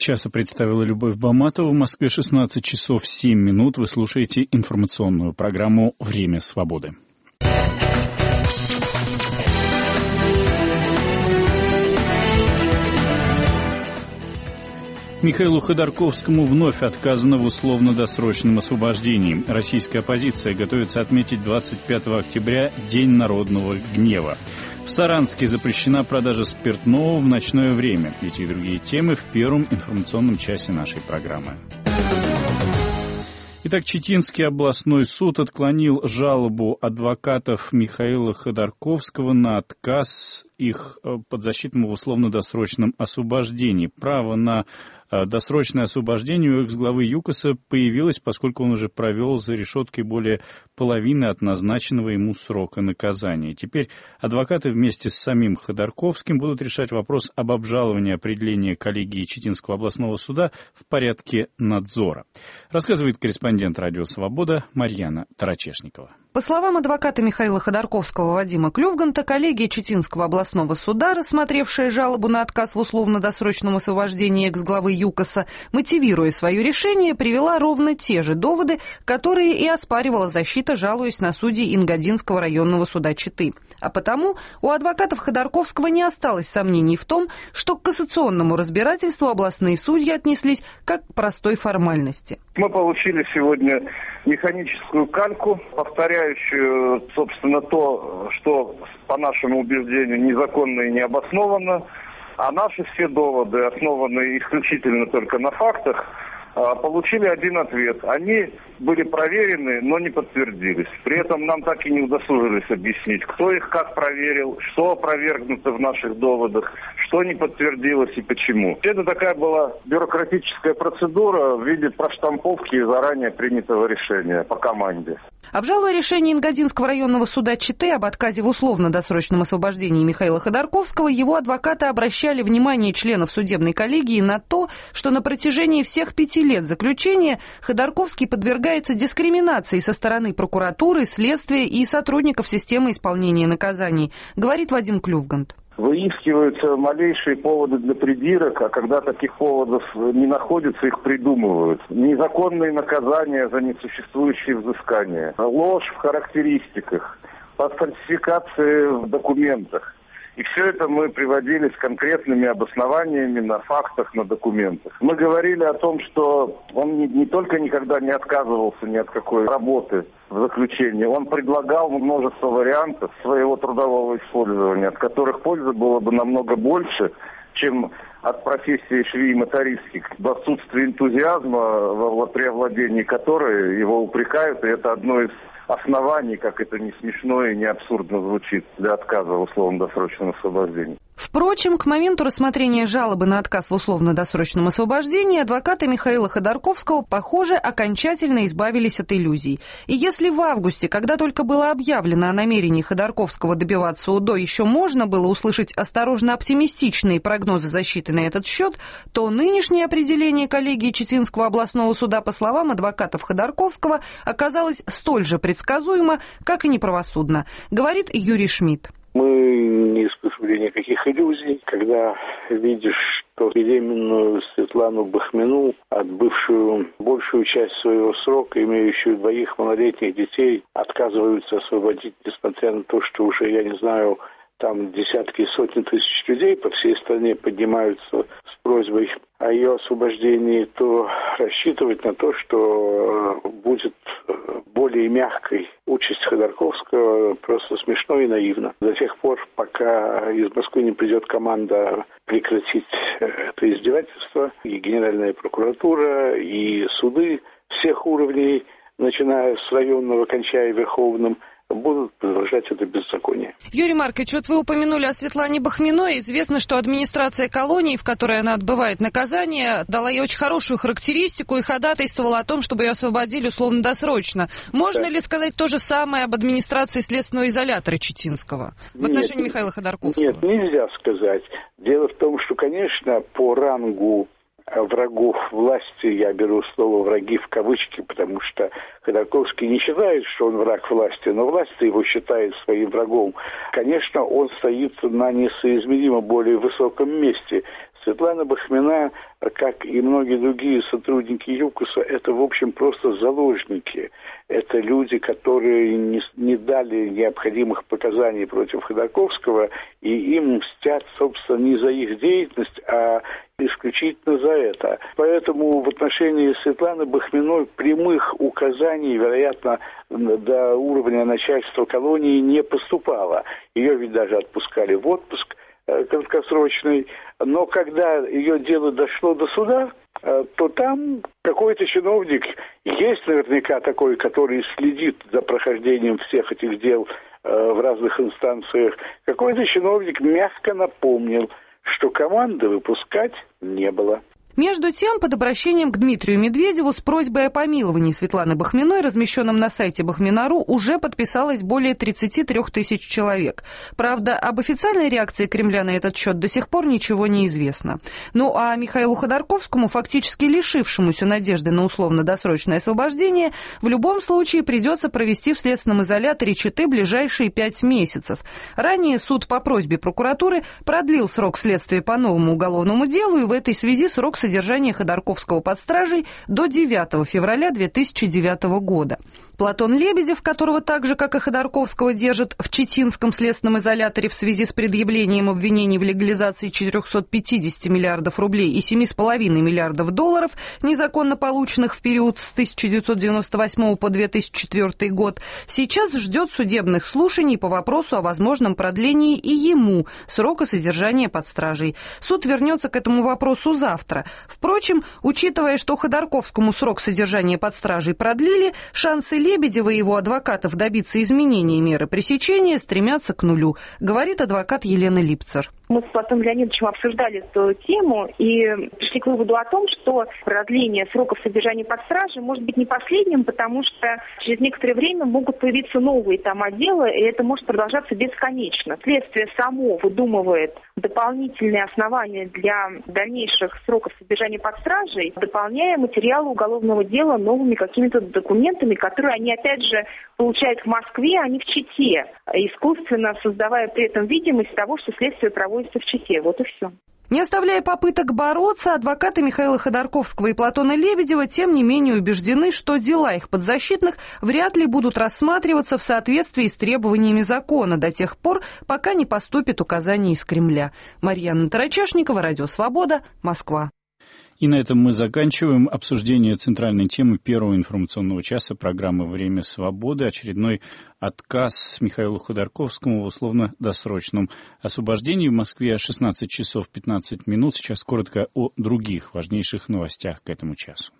часа представила Любовь Баматова. В Москве 16 часов 7 минут. Вы слушаете информационную программу «Время свободы». Михаилу Ходорковскому вновь отказано в условно-досрочном освобождении. Российская оппозиция готовится отметить 25 октября День народного гнева. В Саранске запрещена продажа спиртного в ночное время. Эти и другие темы в первом информационном часе нашей программы. Итак, Читинский областной суд отклонил жалобу адвокатов Михаила Ходорковского на отказ их подзащитному в условно-досрочном освобождении. Право на досрочное освобождение у экс-главы ЮКОСа появилось, поскольку он уже провел за решеткой более половины от назначенного ему срока наказания. Теперь адвокаты вместе с самим Ходорковским будут решать вопрос об обжаловании определения коллегии Читинского областного суда в порядке надзора. Рассказывает корреспондент «Радио Свобода» Марьяна Тарачешникова. По словам адвоката Михаила Ходорковского Вадима Клювганта, коллегия Читинского областного суда, рассмотревшая жалобу на отказ в условно-досрочном освобождении экс-главы ЮКОСа, мотивируя свое решение, привела ровно те же доводы, которые и оспаривала защита, жалуясь на судей Ингодинского районного суда Читы. А потому у адвокатов Ходорковского не осталось сомнений в том, что к кассационному разбирательству областные судьи отнеслись как к простой формальности. Мы получили сегодня механическую кальку, повторяющую, собственно, то, что, по нашему убеждению, незаконно и необоснованно, а наши все доводы, основанные исключительно только на фактах, получили один ответ. Они были проверены, но не подтвердились. При этом нам так и не удосужились объяснить, кто их как проверил, что опровергнуто в наших доводах, что не подтвердилось и почему. Это такая была бюрократическая процедура в виде проштамповки заранее принятого решения по команде. Обжалуя решение Ингодинского районного суда Читы об отказе в условно-досрочном освобождении Михаила Ходорковского, его адвокаты обращали внимание членов судебной коллегии на то, что на протяжении всех 5 лет заключения Ходорковский подвергается дискриминации со стороны прокуратуры, следствия и сотрудников системы исполнения наказаний, говорит Вадим Клювгант. Выискиваются малейшие поводы для придирок, а когда таких поводов не находится, их придумывают. Незаконные наказания за несуществующие взыскания, ложь в характеристиках, фальсификации в документах. И все это мы приводили с конкретными обоснованиями на фактах, на документах. Мы говорили о том, что он не только никогда не отказывался ни от какой работы в заключении, он предлагал множество вариантов своего трудового использования, от которых пользы было бы намного больше, чем от профессии швеи-мотористки, в отсутствии энтузиазма, при овладении которой его упрекают, и это одно из оснований, как это не смешно и не абсурдно звучит, для отказа в условно-досрочном освобождении. Впрочем, к моменту рассмотрения жалобы на отказ в условно-досрочном освобождении адвокаты Михаила Ходорковского, похоже, окончательно избавились от иллюзий. И если в августе, когда только было объявлено о намерении Ходорковского добиваться УДО, еще можно было услышать осторожно оптимистичные прогнозы защиты на этот счет, то нынешнее определение коллегии Читинского областного суда, по словам адвокатов Ходорковского, оказалось столь же предсказуемо, как и неправосудно, говорит Юрий Шмидт. Мы не испытывали никаких иллюзий, когда видишь, что беременную Светлану Бахмину, отбывшую большую часть своего срока, имеющую 2 малолетних детей, отказываются освободить, несмотря на то, что уже, я не знаю, там десятки и сотни тысяч людей по всей стране поднимаются с просьбой о ее освобождении, то рассчитывать на то, что будет более мягкой участь Ходорковского, просто смешно и наивно. До тех пор, пока из Москвы не придет команда прекратить это издевательство, и Генеральная прокуратура, и суды всех уровней, начиная с районного, кончая Верховным, будут продолжать это беззаконие. Юрий Маркович, вот вы упомянули о Светлане Бахминой. Известно, что администрация колонии, в которой она отбывает наказание, дала ей очень хорошую характеристику и ходатайствовала о том, чтобы ее освободили условно-досрочно. Можно ли сказать то же самое об администрации следственного изолятора Читинского в отношении Михаила Ходорковского? Нет, нельзя сказать. Дело в том, что, конечно, по рангу врагов власти, я беру слово «враги» в кавычки, потому что Ходорковский не считает, что он враг власти, но власть его считает своим врагом. Конечно, он стоит на несоизмеримо более высоком месте Светлана Бахмина, как и многие другие сотрудники ЮКОСа, это, в общем, просто заложники. Это люди, которые не дали необходимых показаний против Ходорковского, и им мстят, собственно, не за их деятельность, а исключительно за это. Поэтому в отношении Светланы Бахминой прямых указаний, вероятно, до уровня начальства колонии не поступало. Ее ведь даже отпускали в отпуск краткосрочный. Но когда ее дело дошло до суда, то там какой-то чиновник, есть наверняка такой, который следит за прохождением всех этих дел в разных инстанциях, какой-то чиновник мягко напомнил, что команды выпускать не было. Между тем, под обращением к Дмитрию Медведеву с просьбой о помиловании Светланы Бахминой, размещенном на сайте Бахмина.ру, уже подписалось более 33 тысяч человек. Правда, об официальной реакции Кремля на этот счет до сих пор ничего не известно. Ну а Михаилу Ходорковскому, фактически лишившемуся надежды на условно-досрочное освобождение, в любом случае придется провести в следственном изоляторе Читы ближайшие 5 месяцев. Ранее суд по просьбе прокуратуры продлил срок следствия по новому уголовному делу, и в этой связи срок содержания Ходорковского под стражей до 9 февраля 2009 года. Платон Лебедев, которого так же, как и Ходорковского, держат в Читинском следственном изоляторе в связи с предъявлением обвинений в легализации 450 миллиардов рублей и 7,5 миллиардов долларов, незаконно полученных в период с 1998 по 2004 год, сейчас ждет судебных слушаний по вопросу о возможном продлении и ему срока содержания под стражей. Суд вернется к этому вопросу завтра. Впрочем, учитывая, что Ходорковскому срок содержания под стражей продлили, шансы Лебедева и его адвокатов добиться изменения меры пресечения стремятся к нулю, говорит адвокат Елена Липцер. Мы с Платоном Леонидовичем обсуждали эту тему и пришли к выводу о том, что продление сроков содержания под стражей может быть не последним, потому что через некоторое время могут появиться новые там отделы, и это может продолжаться бесконечно. Следствие само выдумывает дополнительные основания для дальнейших сроков содержания под стражей, дополняя материалы уголовного дела новыми какими-то документами, которые они, опять же, получают в Москве, а не в Чите, искусственно создавая при этом видимость того, что следствие проводится в Чите. Вот и все. Не оставляя попыток бороться, адвокаты Михаила Ходорковского и Платона Лебедева тем не менее убеждены, что дела их подзащитных вряд ли будут рассматриваться в соответствии с требованиями закона до тех пор, пока не поступит указание из Кремля. Марьяна Тарачешникова, Радио Свобода, Москва. И на этом мы заканчиваем обсуждение центральной темы первого информационного часа программы «Время свободы». Очередной отказ Михаилу Ходорковскому в условно-досрочном освобождении. В Москве 16 часов 15 минут. Сейчас коротко о других важнейших новостях к этому часу.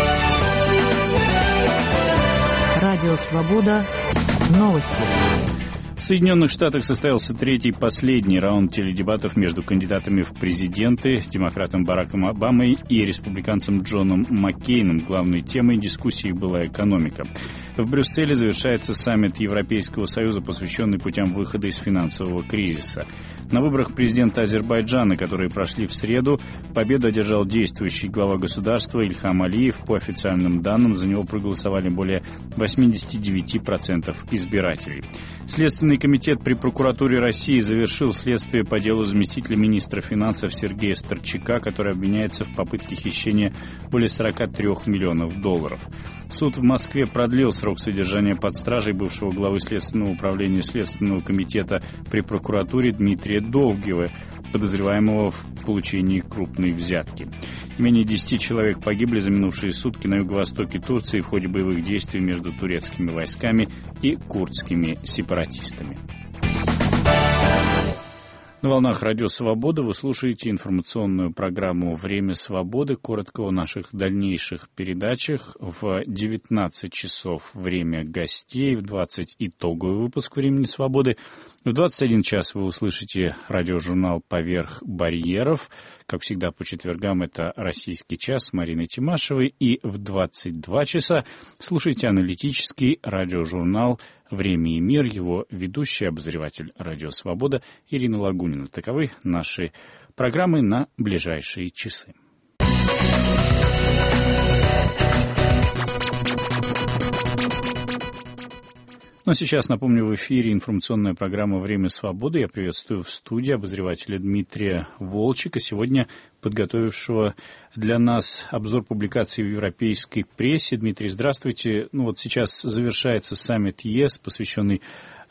Радио «Свобода». Новости. В Соединенных Штатах состоялся третий, последний раунд теледебатов между кандидатами в президенты, демократом Бараком Обамой и республиканцем Джоном Маккейном. Главной темой дискуссии была экономика. В Брюсселе завершается саммит Европейского Союза, посвященный путям выхода из финансового кризиса. На выборах президента Азербайджана, которые прошли в среду, победу одержал действующий глава государства Ильхам Алиев. По официальным данным, за него проголосовали более 89% избирателей. Следственный комитет при прокуратуре России завершил следствие по делу заместителя министра финансов Сергея Старчака, который обвиняется в попытке хищения более 43 миллионов долларов. Суд в Москве продлил срок содержания под стражей бывшего главы Следственного управления Следственного комитета при прокуратуре Дмитрия Довгева, подозреваемого в получении крупной взятки. Менее 10 человек погибли за минувшие сутки на юго-востоке Турции в ходе боевых действий между турецкими войсками и курдскими сепаратистами. На волнах Радио Свобода вы слушаете информационную программу «Время свободы». Коротко о наших дальнейших передачах. В 19 часов время гостей, в 20 итоговый выпуск «Времени свободы». В 21 час вы услышите радиожурнал «Поверх барьеров». Как всегда, по четвергам это «Российский час» с Мариной Тимашевой. И в 22 часа слушайте аналитический радиожурнал «Время и мир», его ведущий, обозреватель «Радио Свобода» Ирина Лагунина. Таковы наши программы на ближайшие часы. Ну а сейчас, напомню, в эфире информационная программа «Время свободы». Я приветствую в студии обозревателя Дмитрия Волчика. Сегодня подготовившего для нас обзор публикаций в европейской прессе. Дмитрий, здравствуйте. Вот сейчас завершается саммит ЕС, посвященный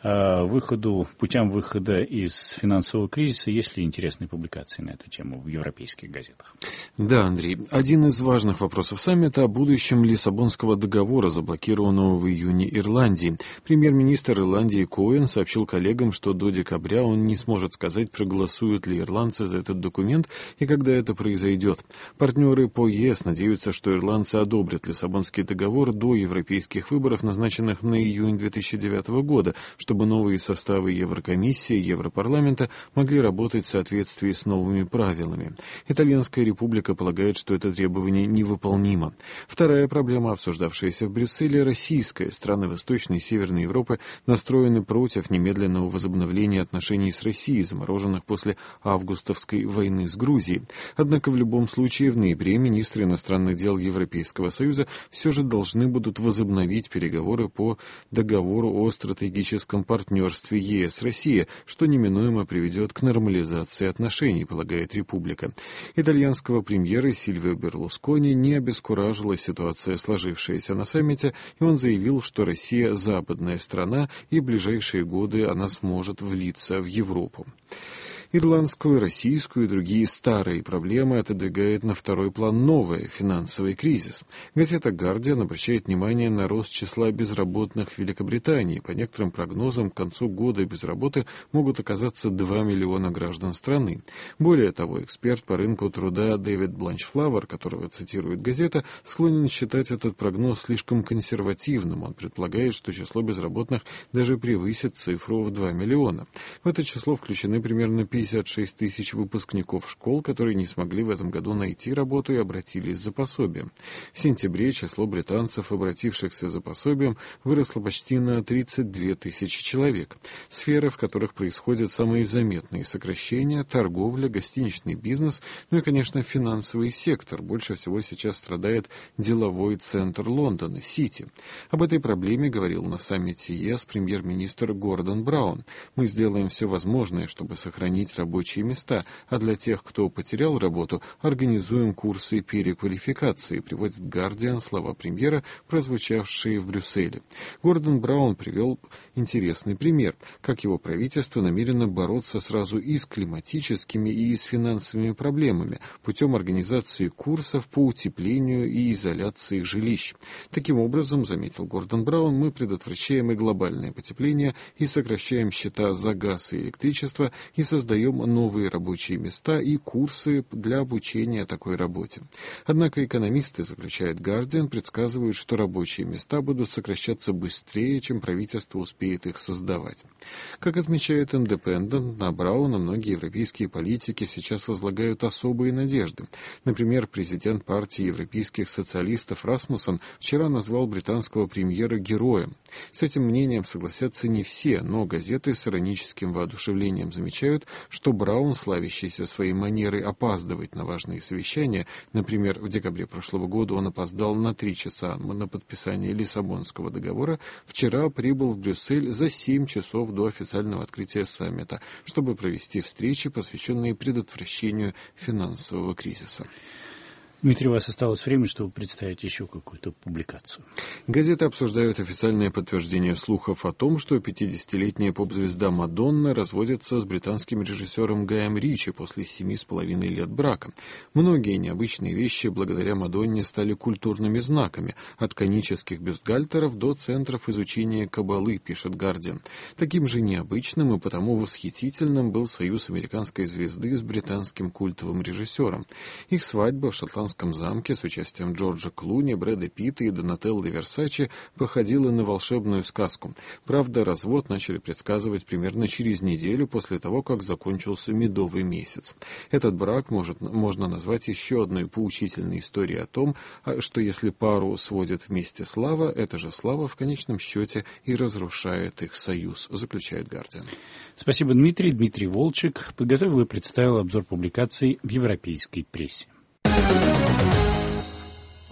путям выхода из финансового кризиса. Есть ли интересные публикации на эту тему в европейских газетах? Да, Андрей. Один из важных вопросов саммита о будущем Лиссабонского договора, заблокированного в июне Ирландии. Премьер-министр Ирландии Коэн сообщил коллегам, что до декабря он не сможет сказать, проголосуют ли ирландцы за этот документ и когда это произойдет. Партнеры по ЕС надеются, что ирландцы одобрят Лиссабонский договор до европейских выборов, назначенных на июнь 2009 года, чтобы новые составы Еврокомиссии и Европарламента могли работать в соответствии с новыми правилами. Итальянская республика полагает, что это требование невыполнимо. Вторая проблема, обсуждавшаяся в Брюсселе, российская. Страны Восточной и Северной Европы настроены против немедленного возобновления отношений с Россией, замороженных после августовской войны с Грузией. Однако в любом случае в ноябре министры иностранных дел Европейского Союза все же должны будут возобновить переговоры по договору о стратегическом партнерстве ЕС-Россия, что неминуемо приведет к нормализации отношений, полагает республика. Итальянского премьера Сильвио Берлускони не обескуражила ситуация, сложившаяся на саммите, и он заявил, что Россия – западная страна, и в ближайшие годы она сможет влиться в Европу. Ирландскую, российскую и другие старые проблемы отодвигает на второй план новый финансовый кризис. Газета «Гардиан» обращает внимание на рост числа безработных в Великобритании. По некоторым прогнозам, к концу года без работы могут оказаться 2 миллиона граждан страны. Более того, эксперт по рынку труда Дэвид Бланчфлауэр, которого цитирует газета, склонен считать этот прогноз слишком консервативным. Он предполагает, что число безработных даже превысит цифру в 2 миллиона. В это число включены примерно 56 тысяч выпускников школ, которые не смогли в этом году найти работу и обратились за пособием. В сентябре число британцев, обратившихся за пособием, выросло почти на 32 тысячи человек. Сферы, в которых происходят самые заметные сокращения – торговля, гостиничный бизнес, ну и, конечно, финансовый сектор. Больше всего сейчас страдает деловой центр Лондона – Сити. Об этой проблеме говорил на саммите ЕС премьер-министр Гордон Браун. «Мы сделаем все возможное, чтобы сохранить рабочие места, а для тех, кто потерял работу, организуем курсы переквалификации», приводит «Гардиан» слова премьера, прозвучавшие в Брюсселе. Гордон Браун привел интересный пример, как его правительство намерено бороться сразу и с климатическими, и с финансовыми проблемами путем организации курсов по утеплению и изоляции жилищ. Таким образом, заметил Гордон Браун, мы предотвращаем и глобальное потепление, и сокращаем счета за газ и электричество, и создаем новые рабочие места и курсы для обучения такой работе. Однако экономисты, заключает «Гардиан», предсказывают, что рабочие места будут сокращаться быстрее, чем правительство успеет их создавать. Как отмечает «Индепендент», на Брауна многие европейские политики сейчас возлагают особые надежды. Например, президент партии европейских социалистов Расмуссен вчера назвал британского премьера героем. С этим мнением согласятся не все, но газеты с ироническим воодушевлением замечают, что Браун, славящийся своей манерой опаздывать на важные совещания, например, в декабре прошлого года он опоздал на 3 часа на подписание Лиссабонского договора, вчера прибыл в Брюссель за 7 часов до официального открытия саммита, чтобы провести встречи, посвященные предотвращению финансового кризиса. Дмитрий, у вас осталось время, чтобы представить еще какую-то публикацию. Газеты обсуждают официальное подтверждение слухов о том, что 50-летняя поп-звезда Мадонна разводится с британским режиссером Гаем Ричи после 7,5 лет брака. Многие необычные вещи благодаря Мадонне стали культурными знаками, от конических бюстгальтеров до центров изучения каббалы, пишет «Гардиан». Таким же необычным и потому восхитительным был союз американской звезды с британским культовым режиссером. Их свадьба в шотландском замке с участием Джорджа Клуни, Брэда Питта и Донателло Версачи походила на волшебную сказку. Правда, развод начали предсказывать примерно через неделю после того, как закончился медовый месяц. Этот брак можно назвать еще одной поучительной историей о том, что если пару сводит вместе слава, эта же слава в конечном счете и разрушает их союз, заключает «Гардиан». Спасибо, Дмитрий. Дмитрий Волчек подготовил и представил обзор публикаций в европейской прессе.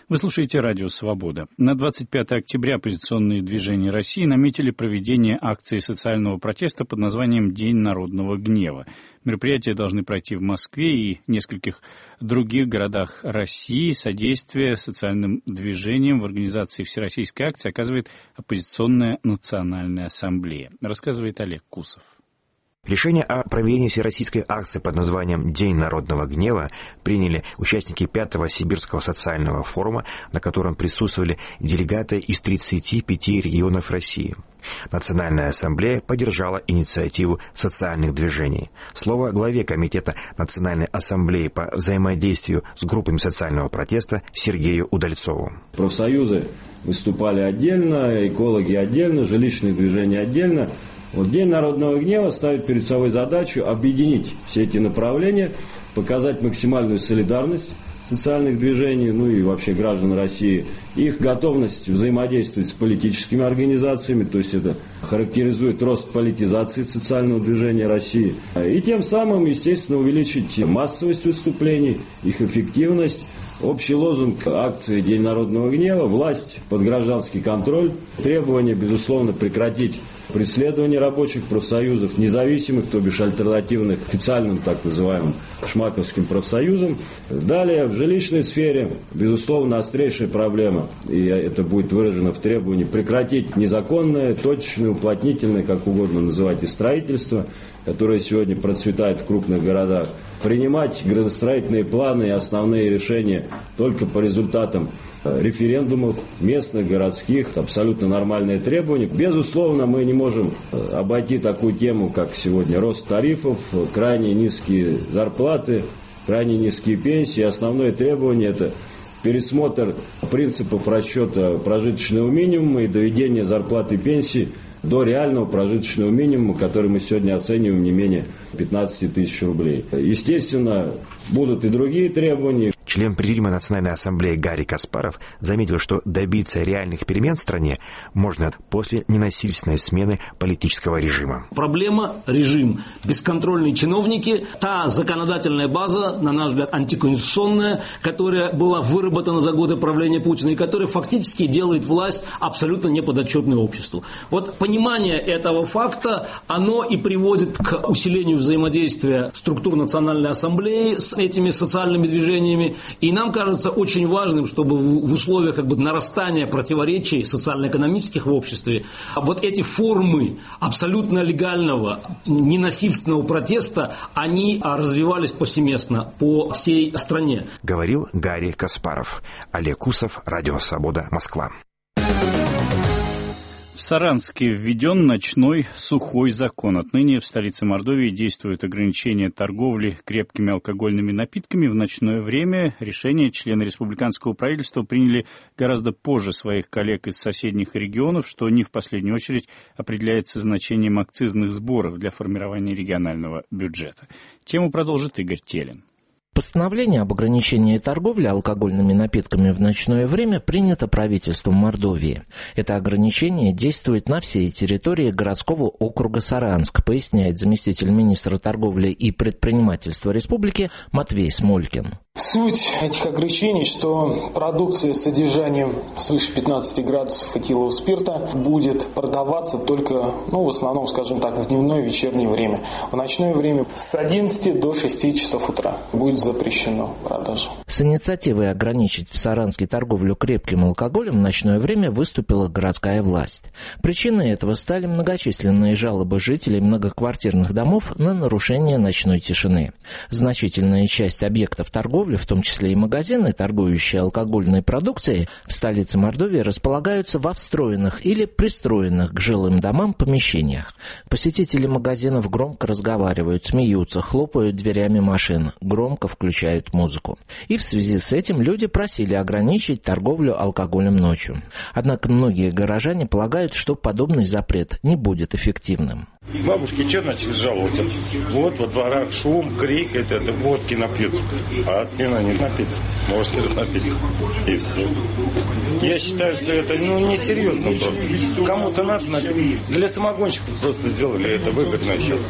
Вы слушаете радио «Свобода». На 25 октября оппозиционные движения России наметили проведение акции социального протеста под названием «День народного гнева». Мероприятия должны пройти в Москве и нескольких других городах России. Содействие социальным движениям в организации всероссийской акции оказывает оппозиционная национальная ассамблея. Рассказывает Олег Кусов. Решение о проведении всероссийской акции под названием «День народного гнева» приняли участники 5-го Сибирского социального форума, на котором присутствовали делегаты из 35 регионов России. Национальная ассамблея поддержала инициативу социальных движений. Слово главе Комитета Национальной ассамблеи по взаимодействию с группами социального протеста Сергею Удальцову. Профсоюзы выступали отдельно, экологи отдельно, жилищные движения отдельно. День народного гнева ставит перед собой задачу объединить все эти направления, показать максимальную солидарность социальных движений, и вообще граждан России, их готовность взаимодействовать с политическими организациями, то есть это характеризует рост политизации социального движения России, и тем самым, естественно, увеличить массовость выступлений, их эффективность. Общий лозунг акции «День народного гнева» – власть под гражданский контроль, требование, безусловно, прекратить преследование рабочих профсоюзов, независимых, то бишь альтернативных официальным так называемым шмаковским профсоюзам. Далее, в жилищной сфере, безусловно, острейшая проблема, и это будет выражено в требовании прекратить незаконное, точечное, уплотнительное, как угодно называйте, строительство, которое сегодня процветает в крупных городах, принимать градостроительные планы и основные решения только по результатам референдумов местных, городских, абсолютно нормальные требования. Безусловно, мы не можем обойти такую тему, как сегодня рост тарифов, крайне низкие зарплаты, крайне низкие пенсии. Основное требование – это пересмотр принципов расчета прожиточного минимума и доведение зарплаты и пенсии до реального прожиточного минимума, который мы сегодня оцениваем не менее 15 тысяч рублей. Естественно, будут и другие требования. Член Президиума Национальной ассамблеи Гарри Каспаров заметил, что добиться реальных перемен в стране можно после ненасильственной смены политического режима. Проблема – режим. Бесконтрольные чиновники, та законодательная база, на наш взгляд, антиконституционная, которая была выработана за годы правления Путина и которая фактически делает власть абсолютно неподотчетной обществу. Вот понимание этого факта, оно и приводит к усилению взаимодействия структур Национальной ассамблеи с этими социальными движениями. И нам кажется очень важным, чтобы в условиях нарастания противоречий социально-экономических в обществе вот эти формы абсолютно легального, ненасильственного протеста, они развивались повсеместно по всей стране. Говорил Гарри Каспаров. Олег Кусов, Радио Свобода, Москва. В Саранске введен ночной сухой закон. Отныне в столице Мордовии действуют ограничения торговли крепкими алкогольными напитками в ночное время. Решение члены республиканского правительства приняли гораздо позже своих коллег из соседних регионов, что не в последнюю очередь определяется значением акцизных сборов для формирования регионального бюджета. Тему продолжит Игорь Телин. Постановление об ограничении торговли алкогольными напитками в ночное время принято правительством Мордовии. Это ограничение действует на всей территории городского округа Саранск, поясняет заместитель министра торговли и предпринимательства республики Матвей Смолькин. Суть этих ограничений, что продукция с содержанием свыше 15 градусов этилового спирта будет продаваться только, в основном, скажем так, в дневное и вечернее время. В ночное время с 11 до 6 часов утра будет запрещено продажа. С инициативой ограничить в Саранске торговлю крепким алкоголем в ночное время выступила городская власть. Причиной этого стали многочисленные жалобы жителей многоквартирных домов на нарушение ночной тишины. Значительная часть объектов торговли, в том числе и магазины, торгующие алкогольной продукцией, в столице Мордовии располагаются во встроенных или пристроенных к жилым домам помещениях. Посетители магазинов громко разговаривают, смеются, хлопают дверями машин, громко включают музыку. И в связи с этим люди просили ограничить торговлю алкоголем ночью. Однако многие горожане полагают, что подобный запрет не будет эффективным. Бабушки что начали жаловаться? Вот во дворах шум, крик, это водки напьются. А от вина не напиться. Может, напиться. И все. Я считаю, что это несерьезно просто. Кому-то надо напиться. Для самогонщиков просто сделали это выгодно сейчас.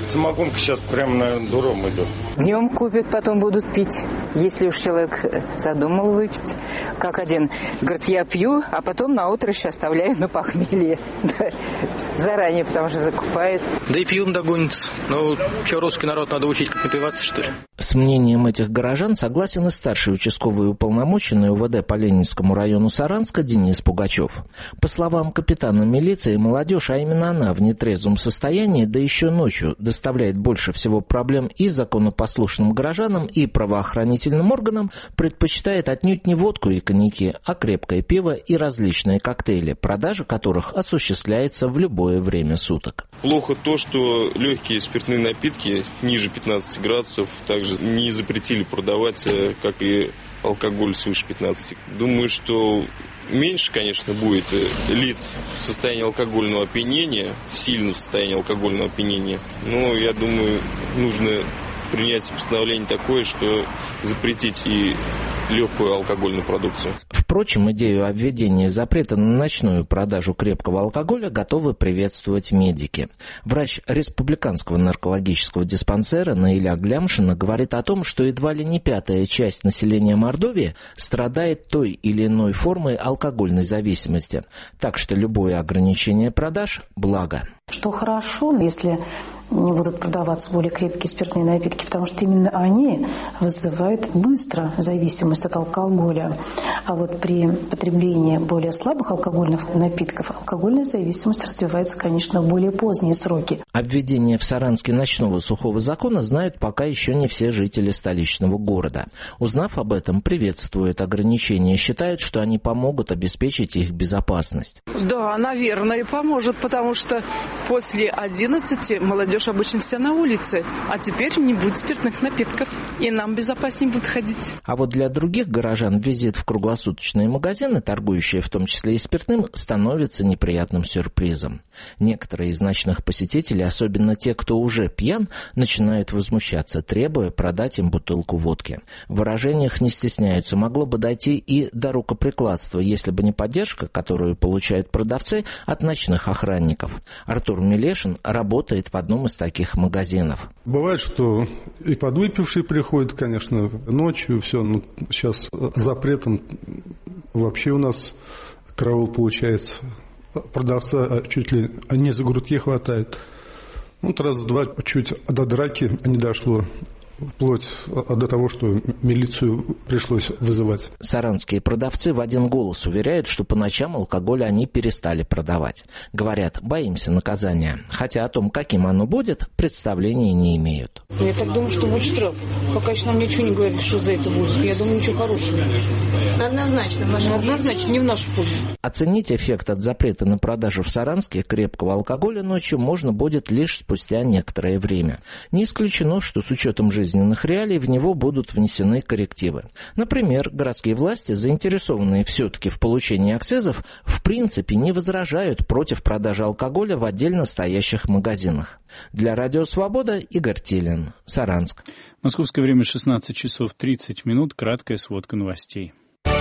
Самогонка сейчас прямо на дуром идет. Днем купят, потом будут пить. Если уж человек задумал выпить. Как один говорит, я пью, а потом на утро еще оставляю на похмелье. Заранее, потому что закупает. Да и пьем догонится. Ну, что, русский народ надо учить, как напиваться, что ли? С мнением этих горожан согласен и старший участковый уполномоченный УВД по Ленинскому району Саранска Денис Пугачев. По словам капитана милиции, молодежь, а именно она в нетрезвом состоянии, да еще ночью, доставляет больше всего проблем и законопослушным горожанам, и правоохранительным органам, предпочитает отнюдь не водку и коньяки, а крепкое пиво и различные коктейли, продажа которых осуществляется в любое время суток. Плохо то, что легкие спиртные напитки ниже 15 градусов также не запретили продавать, как и алкоголь свыше 15. Думаю, что меньше, конечно, будет лиц в состоянии алкогольного опьянения, сильного состояния алкогольного опьянения. Но, я думаю, нужно принять постановление такое, что запретить и легкую алкогольную продукцию. Впрочем, идею о введении запрета на ночную продажу крепкого алкоголя готовы приветствовать медики. Врач республиканского наркологического диспансера Наиля Глямшина говорит о том, что едва ли не 1/5 часть населения Мордовии страдает той или иной формой алкогольной зависимости. Так что любое ограничение продаж – благо. Что хорошо, если не будут продаваться более крепкие спиртные напитки, потому что именно они вызывают быстро зависимость от алкоголя. А вот при потреблении более слабых алкогольных напитков алкогольная зависимость развивается, конечно, в более поздние сроки. Об введении в Саранске ночного сухого закона знают пока еще не все жители столичного города. Узнав об этом, приветствуют ограничения, считают, что они помогут обеспечить их безопасность. Да, наверное, поможет, потому что после 11 молодежь обычно вся на улице, а теперь не будет спиртных напитков, и нам безопаснее будет ходить. А вот для других горожан визит в круглосуточные магазины, торгующие в том числе и спиртным, становится неприятным сюрпризом. Некоторые из ночных посетителей, особенно те, кто уже пьян, начинают возмущаться, требуя продать им бутылку водки. В выражениях не стесняются, могло бы дойти и до рукоприкладства, если бы не поддержка, которую получают продавцы от ночных охранников. Артур Мелешин работает в одном из таких магазинов. Бывает, что и подвыпившие приходят, конечно, ночью, все, но сейчас запретом вообще у нас караул получается. Продавца чуть ли не за грудки хватает. Вот раз-два чуть до драки не дошло. Вплоть до того, что милицию пришлось вызывать. Саранские продавцы в один голос уверяют, что по ночам алкоголь они перестали продавать. Говорят, боимся наказания. Хотя о том, каким оно будет, представления не имеют. Я так думаю, что будет штраф. Пока еще нам ничего не говорили, что за это будет. Я думаю, ничего хорошего. Однозначно. Однозначно, не в нашу пользу. Оценить эффект от запрета на продажу в Саранске крепкого алкоголя ночью можно будет лишь спустя некоторое время. Не исключено, что с учетом жизненных реалий в него будут внесены коррективы. Например, городские власти, заинтересованные все-таки в получении акцизов, в принципе не возражают против продажи алкоголя в отдельно стоящих магазинах. Для Радио Свобода Игорь Тилин, Саранск. Московское время 16 часов 30 минут. Краткая сводка новостей.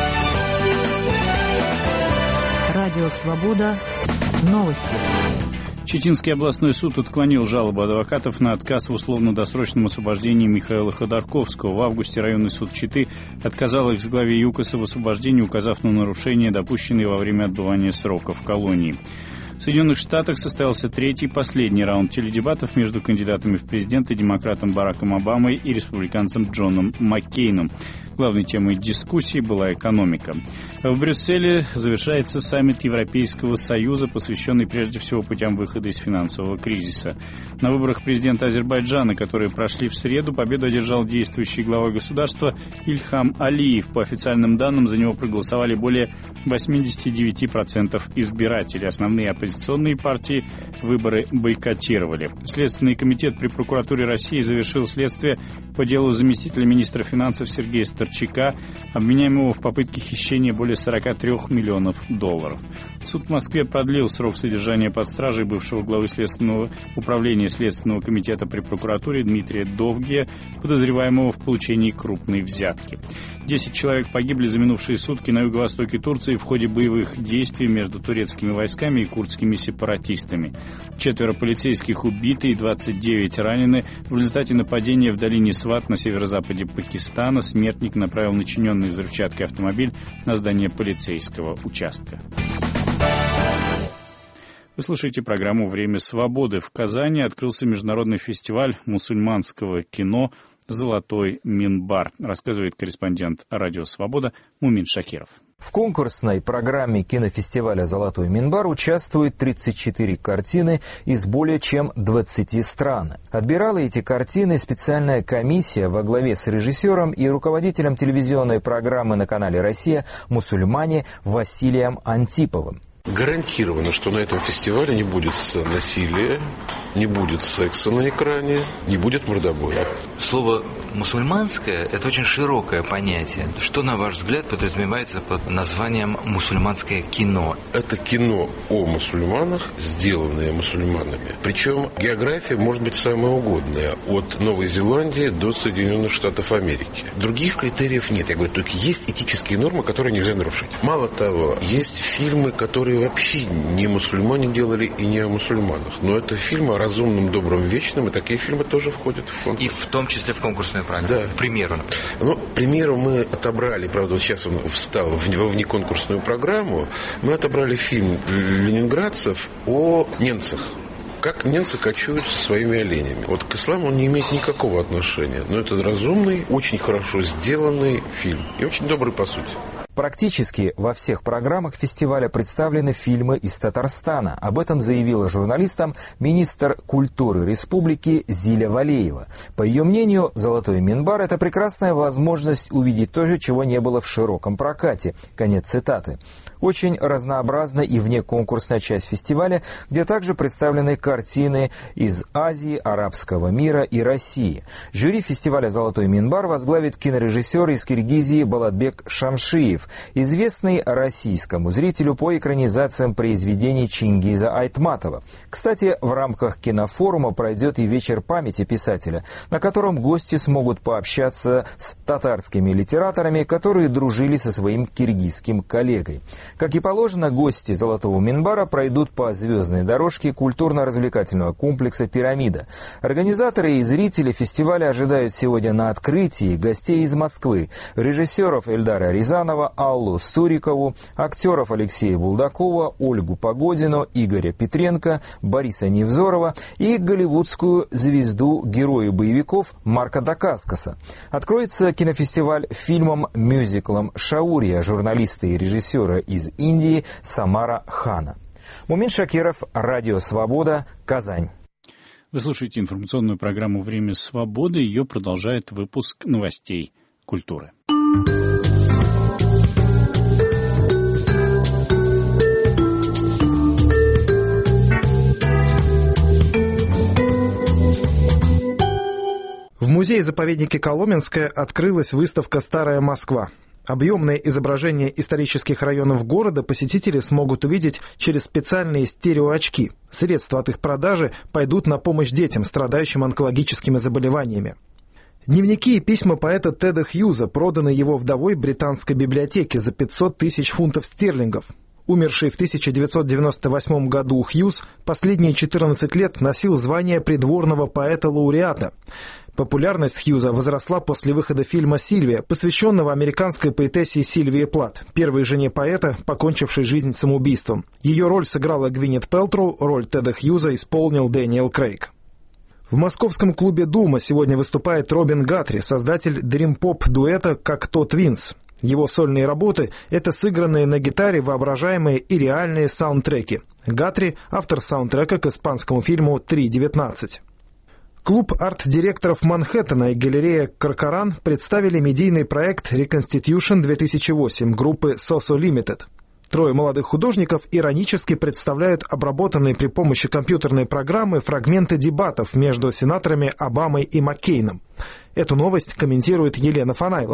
Радио Свобода. Новости. Читинский областной суд отклонил жалобу адвокатов на отказ в условно-досрочном освобождении Михаила Ходорковского. В августе районный суд Читы отказал экс-главе ЮКОСа в освобождении, указав на нарушения, допущенные во время отбывания срока в колонии. В Соединенных Штатах состоялся третий, последний раунд теледебатов между кандидатами в президенты, демократом Бараком Обамой и республиканцем Джоном Маккейном. Главной темой дискуссии была экономика. В Брюсселе завершается саммит Европейского Союза, посвященный прежде всего путям выхода из финансового кризиса. На выборах президента Азербайджана, которые прошли в среду, победу одержал действующий глава государства Ильхам Алиев. По официальным данным, за него проголосовали более 89% избирателей. Основные оппозиционные партии выборы бойкотировали. Следственный комитет при прокуратуре России завершил следствие по делу заместителя министра финансов Сергея Старчака, обвиняемого в попытке хищения более 43 миллионов долларов. Суд в Москве продлил срок содержания под стражей бывшего главы Следственного управления Следственного комитета при прокуратуре Дмитрия Довгия, подозреваемого в получении крупной взятки. 10 человек погибли за минувшие сутки на юго-востоке Турции в ходе боевых действий между турецкими войсками и курдскими исламистскими сепаратистами. 4 полицейских убиты и 29 ранены. В результате нападения в долине Сват на северо-западе Пакистана смертник направил начиненный взрывчаткой автомобиль на здание полицейского участка. Вы слушаете программу «Время свободы». В Казани открылся международный фестиваль мусульманского кино «Золотой минбар», рассказывает корреспондент «Радио Свобода» Мумин Шакиров. В конкурсной программе кинофестиваля «Золотой минбар» участвуют 34 картины из более чем 20 стран. Отбирала эти картины специальная комиссия во главе с режиссером и руководителем телевизионной программы на канале «Россия» «Мусульмане» Василием Антиповым. Гарантировано, что на этом фестивале не будет насилия, не будет секса на экране, не будет мордобоя. Слово «мусульманское» – это очень широкое понятие. Что, на ваш взгляд, подразумевается под названием «мусульманское кино»? Это кино о мусульманах, сделанное мусульманами. Причем география может быть самая угодная, от Новой Зеландии до Соединенных Штатов Америки. Других критериев нет. Я говорю, только есть этические нормы, которые нельзя нарушить. Мало того, есть фильмы, которые вообще не мусульмане делали и не о мусульманах. Но это фильмы о разумном, добром, вечном, и такие фильмы тоже входят в конкурс. И в том числе в конкурсную программу? Да. К примеру? Ну, к примеру, мы отобрали, правда, вот сейчас он встал во внеконкурсную программу, мы отобрали фильм ленинградцев о немцах. Как немцы кочуют со своими оленями. Вот к исламу он не имеет никакого отношения. Но это разумный, очень хорошо сделанный фильм. И очень добрый по сути. Практически во всех программах фестиваля представлены фильмы из Татарстана. Об этом заявила журналистам министр культуры республики Зиля Валеева. По ее мнению, «Золотой минбар» — это прекрасная возможность увидеть то же, чего не было в широком прокате. Конец цитаты. Очень разнообразна и внеконкурсная часть фестиваля, где также представлены картины из Азии, арабского мира и России. Жюри фестиваля «Золотой минбар» возглавит кинорежиссер из Киргизии Балатбек Шамшиев, известный российскому зрителю по экранизациям произведений Чингиза Айтматова. Кстати, в рамках кинофорума пройдет и вечер памяти писателя, на котором гости смогут пообщаться с татарскими литераторами, которые дружили со своим киргизским коллегой. Как и положено, гости «Золотого минбара» пройдут по звездной дорожке культурно-развлекательного комплекса «Пирамида». Организаторы и зрители фестиваля ожидают сегодня на открытии гостей из Москвы, режиссеров Эльдара Рязанова, Аллу Сурикову, актеров Алексея Булдакова, Ольгу Погодину, Игоря Петренко, Бориса Невзорова и голливудскую звезду героя боевиков Марка Дакаскаса. Откроется кинофестиваль фильмом-мюзиклом «Шаурия» журналиста и режиссера из Индии Самара Хана. Мумин Шакиров, Радио Свобода, Казань. Вы слушаете информационную программу «Время свободы». Ее продолжает выпуск новостей культуры. В музее-заповеднике Коломенское открылась выставка «Старая Москва». Объемное изображение исторических районов города посетители смогут увидеть через специальные стереоочки. Средства от их продажи пойдут на помощь детям, страдающим онкологическими заболеваниями. Дневники и письма поэта Теда Хьюза проданы его вдовой британской библиотеке за 500 тысяч фунтов стерлингов. Умерший в 1998 году Хьюз последние 14 лет носил звание придворного поэта-лауреата. Популярность Хьюза возросла после выхода фильма «Сильвия», посвященного американской поэтессе Сильвии Плат, первой жене поэта, покончившей жизнь самоубийством. Ее роль сыграла Гвинет Пэлтроу, роль Теда Хьюза исполнил Дэниел Крейг. В московском клубе «Дума» сегодня выступает Робин Гатри, создатель дрим-поп-дуэта «Как-то Твинс». Его сольные работы – это сыгранные на гитаре воображаемые и реальные саундтреки. Гатри – автор саундтрека к испанскому фильму «3.19». Клуб арт-директоров Манхэттена и галерея «Каркаран» представили медийный проект «Reconstitution 2008» группы Soso Limited. Трое молодых художников иронически представляют обработанные при помощи компьютерной программы фрагменты дебатов между сенаторами Обамой и Маккейном. Эту новость комментирует Елена Фанайлова.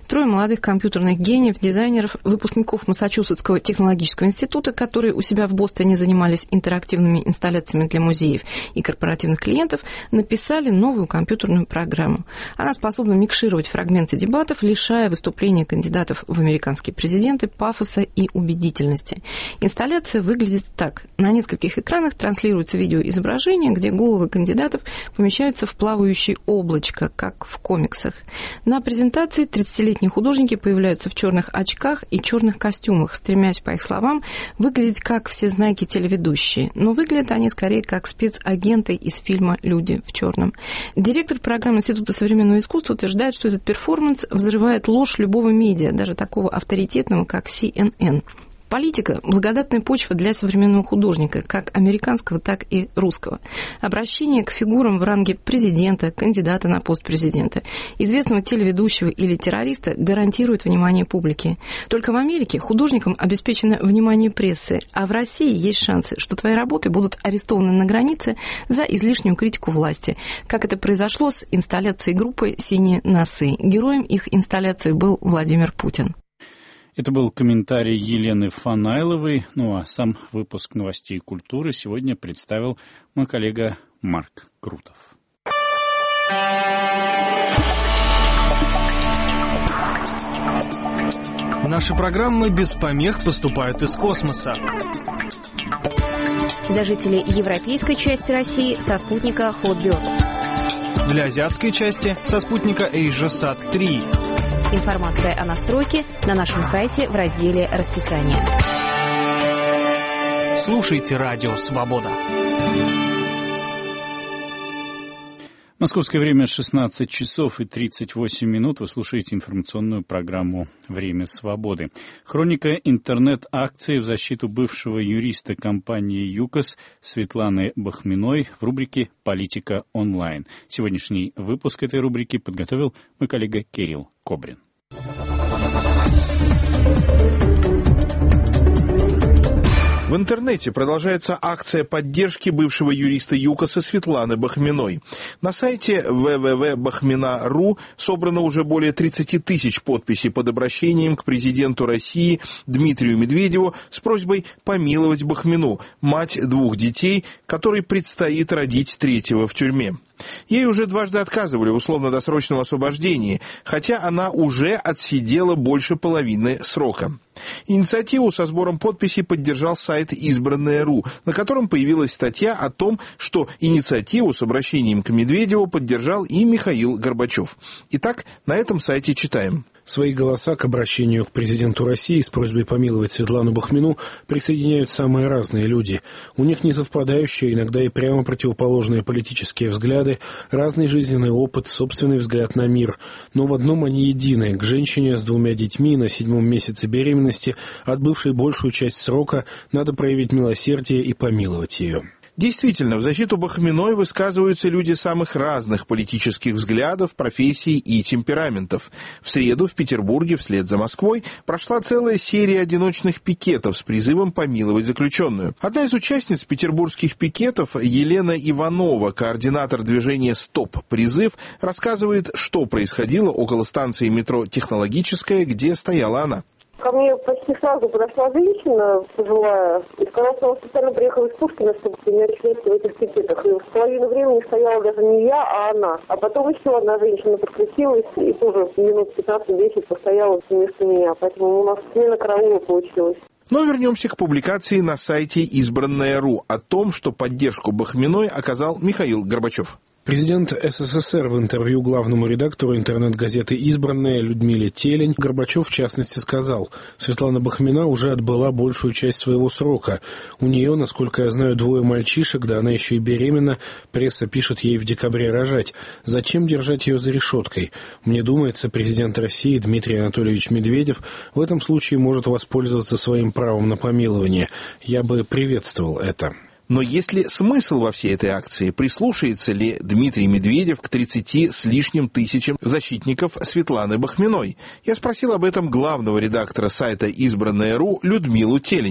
Трое молодых компьютерных гениев, дизайнеров, выпускников Массачусетского технологического института, которые у себя в Бостоне занимались интерактивными инсталляциями для музеев и корпоративных клиентов, написали новую компьютерную программу. Она способна микшировать фрагменты дебатов, лишая выступления кандидатов в американские президенты пафоса и убедительности. Инсталляция выглядит так. На нескольких экранах транслируется видеоизображение, где головы кандидатов помещаются в плавающее облачко, как в комиксах. На презентации 30-летние художники появляются в черных очках и черных костюмах, стремясь, по их словам, выглядеть как всезнайки телеведущие. Но выглядят они скорее как спецагенты из фильма «Люди в черном». Директор программы Института современного искусства утверждает, что этот перформанс взрывает ложь любого медиа, даже такого авторитетного, как CNN. Политика – благодатная почва для современного художника, как американского, так и русского. Обращение к фигурам в ранге президента, кандидата на пост президента, известного телеведущего или террориста гарантирует внимание публики. Только в Америке художникам обеспечено внимание прессы, а в России есть шансы, что твои работы будут арестованы на границе за излишнюю критику власти, как это произошло с инсталляцией группы «Синие носы». Героем их инсталляции был Владимир Путин. Это был комментарий Елены Фанайловой. Ну а сам выпуск новостей культуры сегодня представил мой коллега Марк Крутов. Наши программы без помех поступают из космоса. Для жителей европейской части России со спутника Hotbird. Для азиатской части со спутника AsiaSat 3. Информация о настройке на нашем сайте в разделе «Расписание». Слушайте «Радио Свобода». Московское время 16 часов и 38 минут. Вы слушаете информационную программу «Время свободы». Хроника интернет-акции в защиту бывшего юриста компании ЮКОС Светланы Бахминой в рубрике «Политика онлайн». Сегодняшний выпуск этой рубрики подготовил мой коллега Кирилл Кобрин. В интернете продолжается акция поддержки бывшего юриста ЮКОСа Светланы Бахминой. На сайте www.bahmina.ru собрано уже более 30 тысяч подписей под обращением к президенту России Дмитрию Медведеву с просьбой помиловать Бахмину, мать 2 детей, которой предстоит родить 3-го в тюрьме. Ей уже дважды отказывали в условно-досрочном освобождении, хотя она уже отсидела больше половины срока. Инициативу со сбором подписей поддержал сайт «Избранное.ру», на котором появилась статья о том, что инициативу с обращением к Медведеву поддержал и Михаил Горбачев. Итак, на этом сайте читаем. Свои голоса к обращению к президенту России с просьбой помиловать Светлану Бахмину присоединяют самые разные люди. У них несовпадающие, иногда и прямо противоположные политические взгляды, разный жизненный опыт, собственный взгляд на мир. Но в одном они едины. К женщине с 2 детьми на 7-м месяце беременности, отбывшей большую часть срока, надо проявить милосердие и помиловать ее. Действительно, в защиту Бахминой высказываются люди самых разных политических взглядов, профессий и темпераментов. В среду в Петербурге, вслед за Москвой, прошла целая серия одиночных пикетов с призывом помиловать заключенную. Одна из участниц петербургских пикетов, Елена Иванова, координатор движения «Стоп! Призыв», рассказывает, что происходило около станции метро «Технологическая», где стояла она. Ко мне почти сразу подошла женщина пожилая и сказала, что она специально приехала из Пушкина, чтобы принять участие в этих пикетах. И в половину времени стояла даже не я, а она. А потом еще одна женщина подключилась и тоже минут 15-10 постояла вместо меня. Поэтому у нас смена караула получилась. Но вернемся к публикации на сайте «Избранное.ру» о том, что поддержку Бахминой оказал Михаил Горбачев. Президент СССР в интервью главному редактору интернет-газеты «Избранное» Людмиле Телень Горбачев, в частности, сказал: «Светлана Бахмина уже отбыла большую часть своего срока. У нее, насколько я знаю, 2 мальчишек, да она еще и беременна. Пресса пишет ей в декабре рожать. Зачем держать ее за решеткой? Мне думается, президент России Дмитрий Анатольевич Медведев в этом случае может воспользоваться своим правом на помилование. Я бы приветствовал это». Но есть ли смысл во всей этой акции? Прислушается ли Дмитрий Медведев к 30 с лишним тысячам защитников Светланы Бахминой? Я спросил об этом главного редактора сайта «Избранное.ру» Людмилу Телень.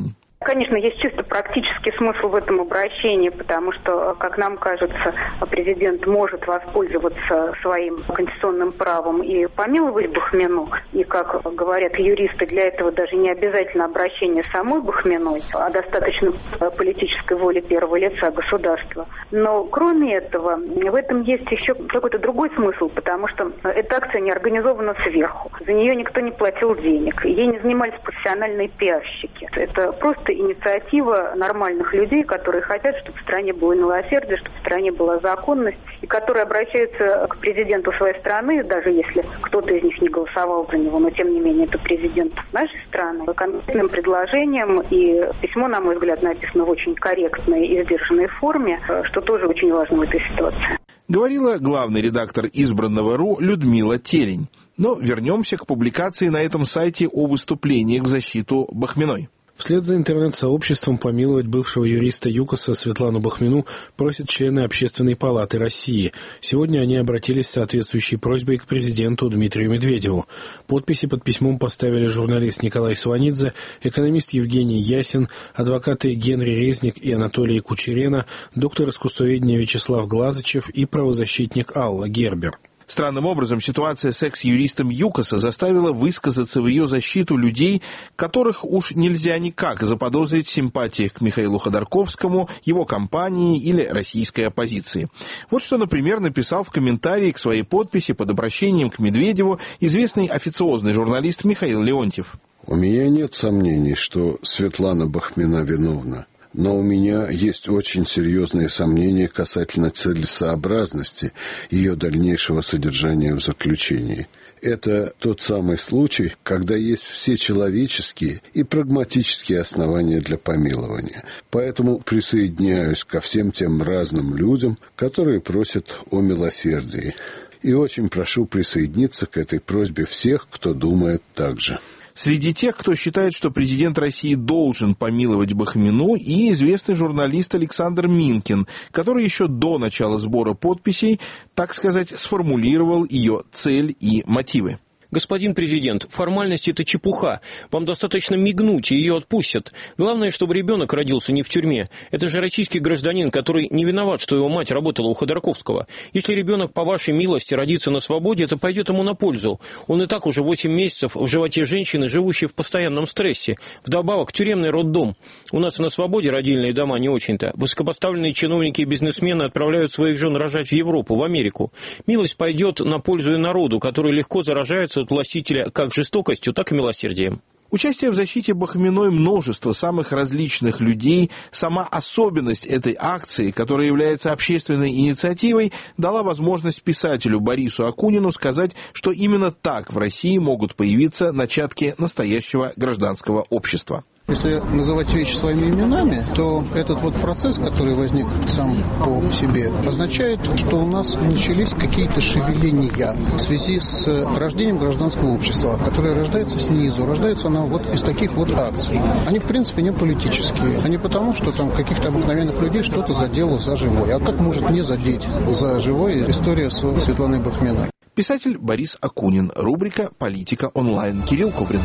Конечно, есть чисто практический смысл в этом обращении, потому что, как нам кажется, президент может воспользоваться своим конституционным правом и помиловать Бахмину. И, как говорят юристы, для этого даже не обязательно обращение самой Бахминой, а достаточно политической воли первого лица государства. Но, кроме этого, в этом есть еще какой-то другой смысл, потому что эта акция не организована сверху. За нее никто не платил денег. Ей не занимались профессиональные пиарщики. Это просто инициатива нормальных людей, которые хотят, чтобы в стране было милосердие, чтобы в стране была законность, и которые обращаются к президенту своей страны, даже если кто-то из них не голосовал за него, но тем не менее это президент нашей страны, конкретным предложением, и письмо, на мой взгляд, написано в очень корректной и сдержанной форме, что тоже очень важно в этой ситуации. Говорила главный редактор «Избранного.ру» Людмила Телень. Но вернемся к публикации на этом сайте о выступлениях в защиту Бахминой. Вслед за интернет-сообществом помиловать бывшего юриста ЮКОСа Светлану Бахмину просят члены Общественной палаты России. Сегодня они обратились с соответствующей просьбой к президенту Дмитрию Медведеву. Подписи под письмом поставили журналист Николай Сванидзе, экономист Евгений Ясин, адвокаты Генри Резник и Анатолий Кучерена, доктор искусствоведения Вячеслав Глазычев и правозащитник Алла Гербер. Странным образом, ситуация с экс-юристом ЮКОСа заставила высказаться в ее защиту людей, которых уж нельзя никак заподозрить в симпатиях к Михаилу Ходорковскому, его компании или российской оппозиции. Вот что, например, написал в комментарии к своей подписи под обращением к Медведеву известный официозный журналист Михаил Леонтьев. У меня нет сомнений, что Светлана Бахмина виновна. Но у меня есть очень серьезные сомнения касательно целесообразности ее дальнейшего содержания в заключении. Это тот самый случай, когда есть все человеческие и прагматические основания для помилования. Поэтому присоединяюсь ко всем тем разным людям, которые просят о милосердии. И очень прошу присоединиться к этой просьбе всех, кто думает так же. Среди тех, кто считает, что президент России должен помиловать Бахмину, и известный журналист Александр Минкин, который еще до начала сбора подписей, так сказать, сформулировал ее цель и мотивы. Господин президент, формальность – это чепуха. Вам достаточно мигнуть, и ее отпустят. Главное, чтобы ребенок родился не в тюрьме. Это же российский гражданин, который не виноват, что его мать работала у Ходорковского. Если ребенок, по вашей милости, родится на свободе, это пойдет ему на пользу. Он и так уже 8 месяцев в животе женщины, живущей в постоянном стрессе. Вдобавок, тюремный роддом. У нас на свободе родильные дома не очень-то. Высокопоставленные чиновники и бизнесмены отправляют своих жен рожать в Европу, в Америку. Милость пойдет на пользу и народу, который легко заражается от властителя как жестокостью, так и милосердием. Участие в защите Бахминой множества самых различных людей, сама особенность этой акции, которая является общественной инициативой, дала возможность писателю Борису Акунину сказать, что именно так в России могут появиться начатки настоящего гражданского общества. Если называть вещи своими именами, то этот вот процесс, который возник сам по себе, означает, что у нас начались какие-то шевеления в связи с рождением гражданского общества, которое рождается снизу, рождается оно вот из таких вот акций. Они, в принципе, не политические. Они потому, что там каких-то обыкновенных людей что-то задело за живое. А как может не задеть за живое история с Светланой Бахминой? Писатель Борис Акунин. Рубрика «Политика онлайн». Кирилл Кубрин.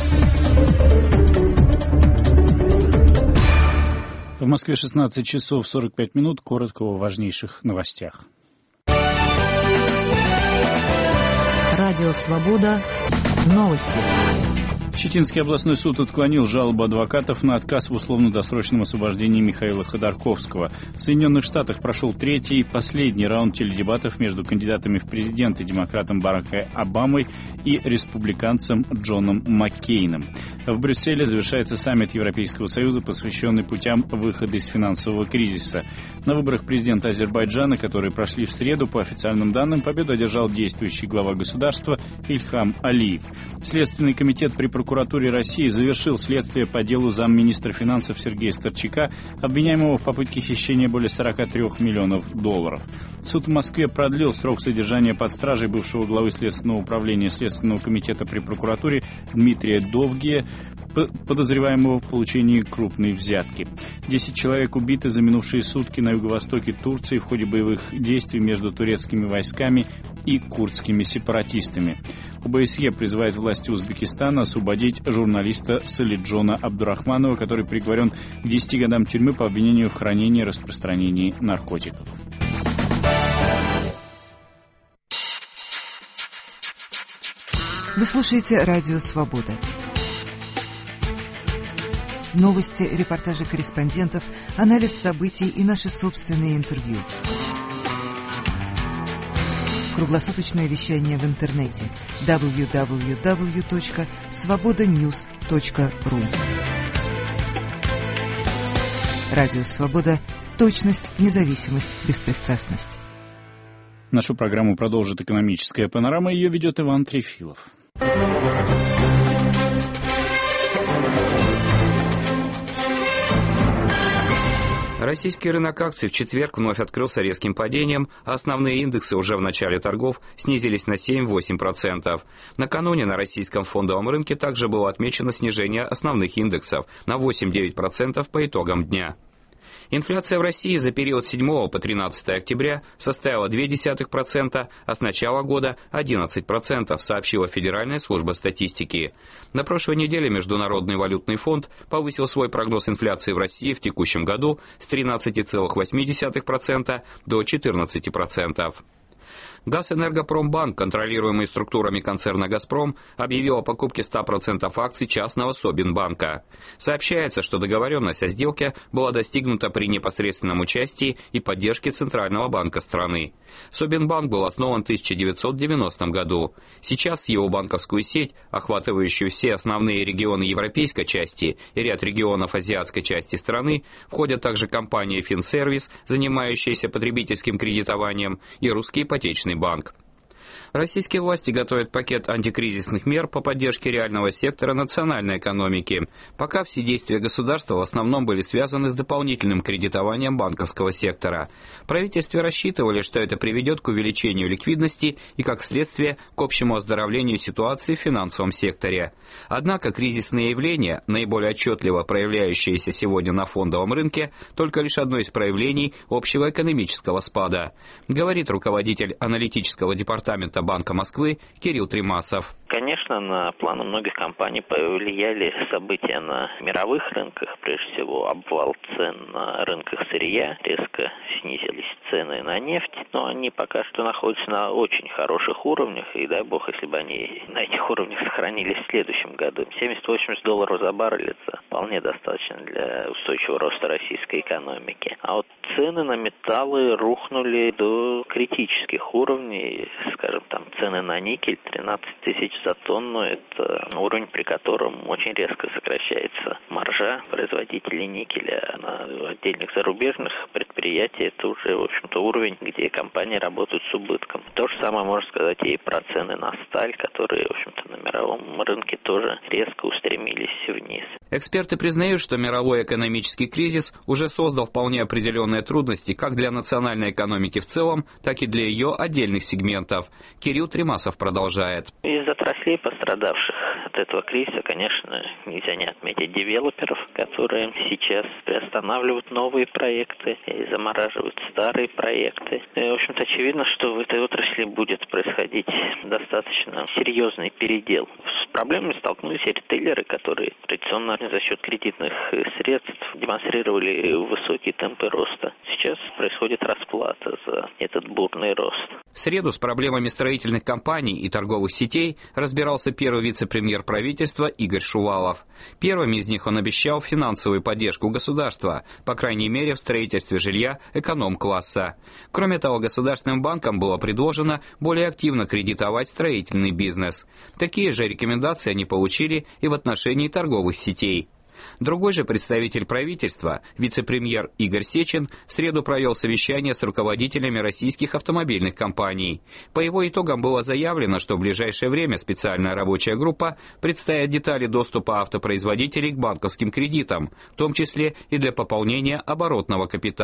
В Москве 16 часов 45 минут. Коротко о важнейших новостях. Радио «Свобода». Новости. Читинский областной суд отклонил жалобу адвокатов на отказ в условно-досрочном освобождении Михаила Ходорковского. В Соединенных Штатах прошел третий и последний раунд теледебатов между кандидатами в президенты, демократом Бараком Обамой и республиканцем Джоном Маккейном. В Брюсселе завершается саммит Европейского Союза, посвященный путям выхода из финансового кризиса. На выборах президента Азербайджана, которые прошли в среду, по официальным данным, победу одержал действующий глава государства Ильхам Алиев. Следственный комитет при прокуратуре России завершил следствие по делу замминистра финансов Сергея Старчака, обвиняемого в попытке хищения более 43 миллионов долларов. Суд в Москве продлил срок содержания под стражей бывшего главы Следственного управления Следственного комитета при прокуратуре Дмитрия Довгия подозреваемого в получении крупной взятки. 10 человек убиты за минувшие сутки на юго-востоке Турции в ходе боевых действий между турецкими войсками и курдскими сепаратистами. ОБСЕ призывает власти Узбекистана освободить журналиста Салиджона Абдурахманова, который приговорен к 10 годам тюрьмы по обвинению в хранении и распространении наркотиков. Вы слушаете «Радио Свобода». Новости, репортажи корреспондентов, анализ событий и наши собственные интервью. Круглосуточное вещание в интернете www.svobodanews.ru. Радио Свобода. Точность, независимость, беспристрастность. Нашу программу продолжит экономическая панорама. Ее ведет Иван Трефилов. Российский рынок акций в четверг вновь открылся резким падением, а основные индексы уже в начале торгов снизились на 7-8%. Накануне на российском фондовом рынке также было отмечено снижение основных индексов на 8-9% по итогам дня. Инфляция в России за период с 7 по 13 октября составила 0,2%, а с начала года 11%, сообщила Федеральная служба статистики. На прошлой неделе Международный валютный фонд повысил свой прогноз инфляции в России в текущем году с 13,8% до 14%. Газэнергопромбанк, контролируемый структурами концерна «Газпром», объявил о покупке 100% акций частного Собинбанка. Сообщается, что договоренность о сделке была достигнута при непосредственном участии и поддержке Центрального банка страны. Собинбанк был основан в 1990 году. Сейчас его банковскую сеть, охватывающую все основные регионы европейской части и ряд регионов азиатской части страны, входят также компания «Финсервис», занимающаяся потребительским кредитованием, и Русский ипотечный банк. Российские власти готовят пакет антикризисных мер по поддержке реального сектора национальной экономики. Пока все действия государства в основном были связаны с дополнительным кредитованием банковского сектора. В правительстве рассчитывали, что это приведет к увеличению ликвидности и, как следствие, к общему оздоровлению ситуации в финансовом секторе. Однако кризисные явления, наиболее отчетливо проявляющиеся сегодня на фондовом рынке, только лишь одно из проявлений общего экономического спада, говорит руководитель аналитического департамента Банка Москвы Кирилл Тремасов. Конечно, на планы многих компаний повлияли события на мировых рынках, прежде всего обвал цен на рынках сырья, резко снизились цены на нефть, но они пока что находятся на очень хороших уровнях, и дай бог, если бы они на этих уровнях сохранились в следующем году. 70-80 долларов за баррель – это вполне достаточно для устойчивого роста российской экономики. А вот цены на металлы рухнули до критических уровней, скажем, там цены на никель 13 тысяч за тонну, это уровень, при котором очень резко сокращается маржа производителей никеля. На отдельных зарубежных предприятиях это уже, в общем-то, уровень, где компании работают с убытком. То же самое можно сказать и про цены на сталь, которые, в общем-то, на мировом рынке тоже резко устремились вниз. Эксперты признают, что мировой экономический кризис уже создал вполне определенные трудности как для национальной экономики в целом, так и для ее отдельных сегментов. Кирилл Тремасов продолжает. Из отраслей, пострадавших от этого кризиса, конечно, нельзя не отметить девелоперов, которые сейчас приостанавливают новые проекты и замораживают старые проекты. И, в общем-то, очевидно, что в этой отрасли будет происходить достаточно серьезный передел. С проблемами столкнулись ритейлеры, которые традиционно за счет кредитных средств демонстрировали высокие темпы роста. Сейчас происходит расплата за этот бурный рост. В среду с проблемами строительных компаний и торговых сетей разбирался первый вице-премьер правительства Игорь Шувалов. Первым из них он обещал финансовую поддержку государства, по крайней мере в строительстве жилья эконом-класса. Кроме того, государственным банкам было предложено более активно кредитовать строительный бизнес. Такие же рекомендации они получили и в отношении торговых сетей. Другой же представитель правительства, вице-премьер Игорь Сечин, в среду провел совещание с руководителями российских автомобильных компаний. По его итогам было заявлено, что в ближайшее время специальная рабочая группа представит детали доступа автопроизводителей к банковским кредитам, в том числе и для пополнения оборотного капитала.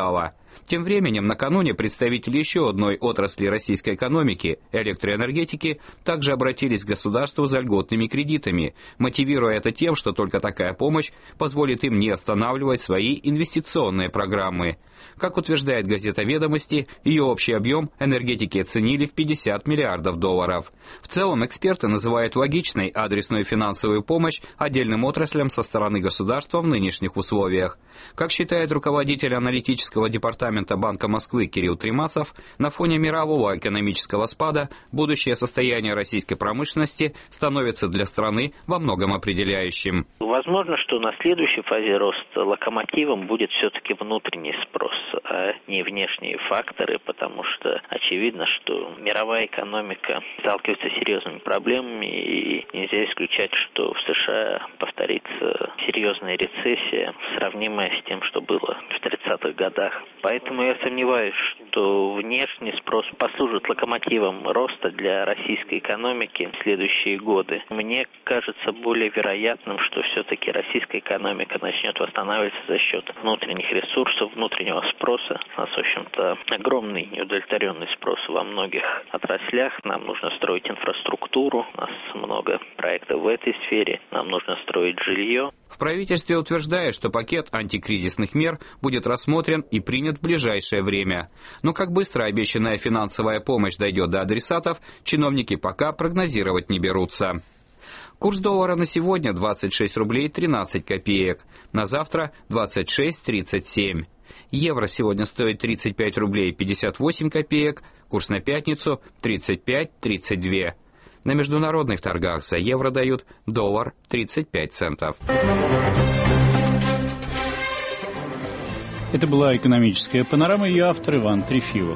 Тем временем, накануне представители еще одной отрасли российской экономики, электроэнергетики, также обратились к государству за льготными кредитами, мотивируя это тем, что только такая помощь позволит им не останавливать свои инвестиционные программы. Как утверждает газета «Ведомости», ее общий объем энергетики оценили в $50 миллиардов. В целом, эксперты называют логичной адресную финансовую помощь отдельным отраслям со стороны государства в нынешних условиях. Как считает руководитель аналитического департамента Банка Москвы Кирилл Тремасов, на фоне мирового экономического спада будущее состояние российской промышленности становится для страны во многом определяющим. Возможно, что на следующей фазе роста локомотивом будет все-таки внутренний спрос, а не внешние факторы, потому что очевидно, что мировая экономика сталкивается с серьезными проблемами, и нельзя исключать, что в США повторится серьезная рецессия, сравнимая с тем, что было в 30-х годах. Поэтому я сомневаюсь, что внешний спрос послужит локомотивом роста для российской экономики в следующие годы. Мне кажется более вероятным, что все-таки российская экономика начнет восстанавливаться за счет внутренних ресурсов, внутреннего спроса. У нас, в общем-то, огромный неудовлетворенный спрос во многих отраслях. Нам нужно строить инфраструктуру, у нас много проектов в этой сфере, нам нужно строить жилье. В правительстве утверждают, что пакет антикризисных мер будет рассмотрен и принят в ближайшее время. Но как быстро обещанная финансовая помощь дойдет до адресатов, чиновники пока прогнозировать не берутся. Курс доллара на сегодня 26 рублей 13 копеек, на завтра 26.37. Евро сегодня стоит 35 рублей 58 копеек, курс на пятницу 35.32. На международных торгах за евро дают доллар 35 центов. Это была экономическая панорама, ее автор Иван Трефилов.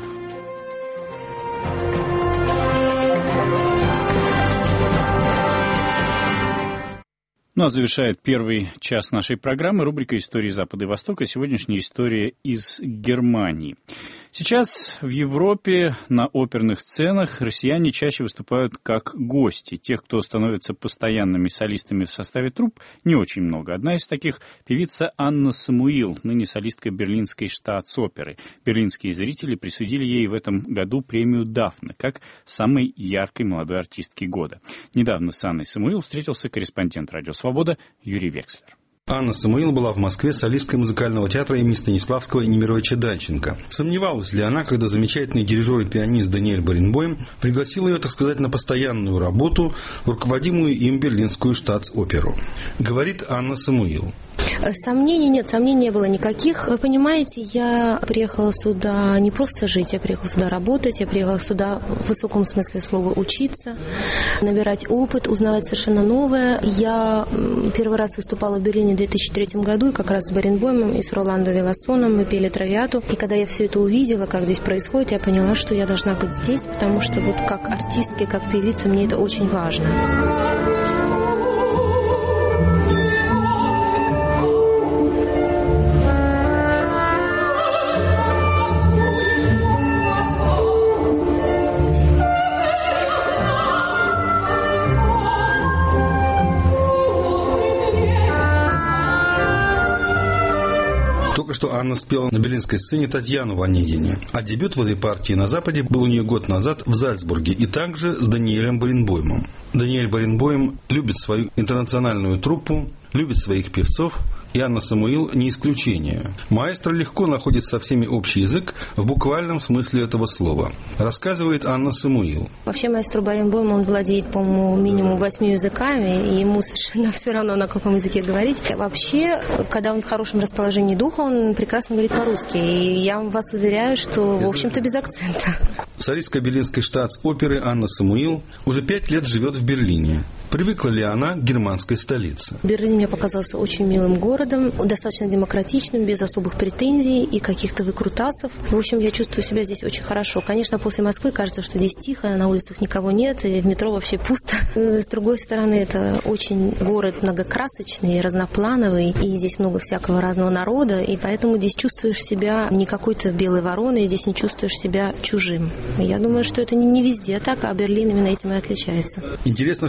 Ну а завершает первый час нашей программы рубрика «Истории Запада и Востока». Сегодняшняя история из Германии. Сейчас в Европе на оперных сценах россияне чаще выступают как гости. Тех, кто становится постоянными солистами в составе труп, не очень много. Одна из таких – певица Анна Самуил, ныне солистка Берлинской штатс-оперы. Берлинские зрители присудили ей в этом году премию «Дафна» как самой яркой молодой артистки года. Недавно с Анной Самуил встретился корреспондент «Радио Свобода» Юрий Векслер. Анна Самуил была в Москве солисткой музыкального театра имени Станиславского и Немировича Данченко. Сомневалась ли она, когда замечательный дирижер и пианист Даниэль Баренбойм пригласил ее, так сказать, на постоянную работу в руководимую им Берлинскую штатс-оперу? Говорит Анна Самуил. Сомнений нет, сомнений не было никаких. Вы понимаете, я приехала сюда не просто жить, я приехала сюда работать, я приехала сюда в высоком смысле слова учиться, набирать опыт, узнавать совершенно новое. Я первый раз выступала в Берлине в 2003 году, и как раз с Баренбоймом и с Роландо Виласоном мы пели «Травиату». И когда я все это увидела, как здесь происходит, я поняла, что я должна быть здесь, потому что вот как артистке, как певице мне это очень важно. Только что Анна спела на берлинской сцене Татьяну в Онегине, а дебют в этой партии на Западе был у нее год назад в Зальцбурге, и также с Даниэлем Баренбоймом. Даниэль Баренбойм любит свою интернациональную труппу, любит своих певцов, и Анна Самуил не исключение. Маэстро легко находит со всеми общий язык в буквальном смысле этого слова, рассказывает Анна Самуил. Вообще маэстро Баренбойм, он владеет, по-моему, минимум 8 языками, и ему совершенно все равно, на каком языке говорить. Вообще, когда он в хорошем расположении духа, он прекрасно говорит по-русски, и я вас уверяю, что, в общем-то, без акцента. Солистка Берлинской штатс-оперы Анна Самуил уже 5 лет живет в Берлине. Привыкла ли она к германской столице? Берлин мне показался очень милым городом, достаточно демократичным, без особых претензий и каких-то выкрутасов. В общем, я чувствую себя здесь очень хорошо. Конечно, после Москвы кажется, что здесь тихо, на улицах никого нет, и в метро вообще пусто. С другой стороны, это очень город многокрасочный, разноплановый, и здесь много всякого разного народа, и поэтому здесь чувствуешь себя не какой-то белой вороной, здесь не чувствуешь себя чужим. Я думаю, что это не везде так, а Берлин именно этим и отличается. Интересно, что Анна